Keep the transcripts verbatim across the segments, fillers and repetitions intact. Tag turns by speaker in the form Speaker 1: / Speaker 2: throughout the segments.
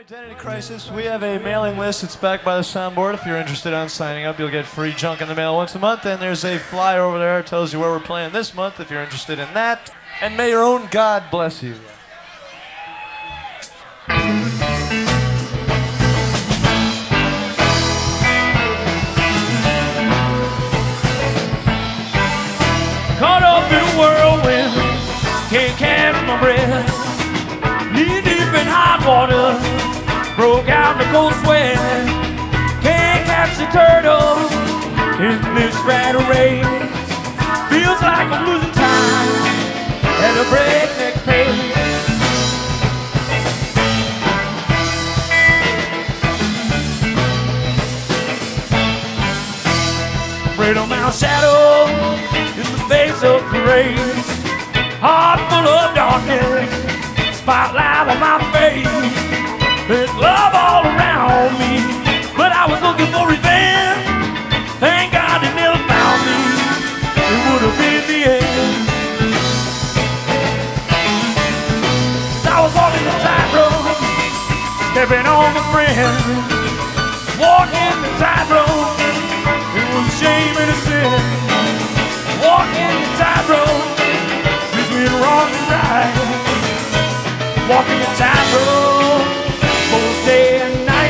Speaker 1: Identity Crisis, we have a mailing list. It's backed by the soundboard. If you're interested in signing up, you'll get free junk in the mail once a month. And there's a flyer over there that tells you where we're playing this month if you're interested in that. And may your own God bless you.
Speaker 2: Caught up in a whirlwind, can't catch my breath. Knee deep in hot water, broke out in a cold sweat. Can't catch the turtle in this rat race. Feels like I'm losing time at a breakneck pace. Afraid of my shadow in the face of the rain. Heart full of darkness, spotlight on my face. There's love all around me, but I was looking for revenge. Thank God it never found me. It would have been the end. I was walking the tightrope, stepping on my friend. Walking the tightrope, it was a shame and a sin. Walking the tightrope, between wrong and right. Walking the tightrope, both day and night.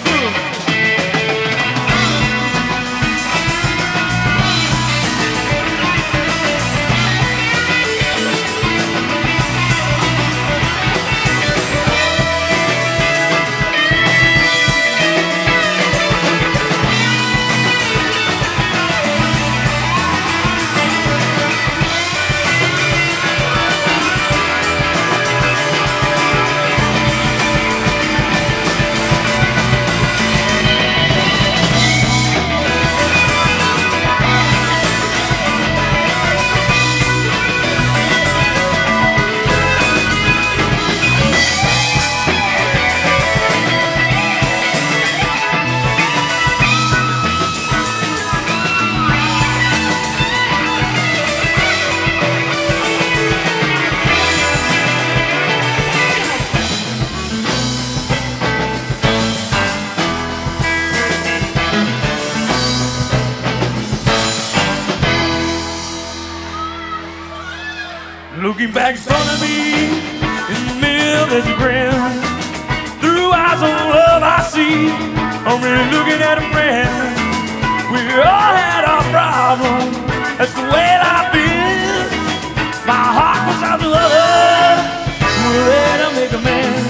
Speaker 2: Looking back in front of me, in the middle there's a grin. Through eyes of love I see, I'm really looking at a friend. We all had our problems, that's the way I've been. My heart was out to love, we're there to make amends.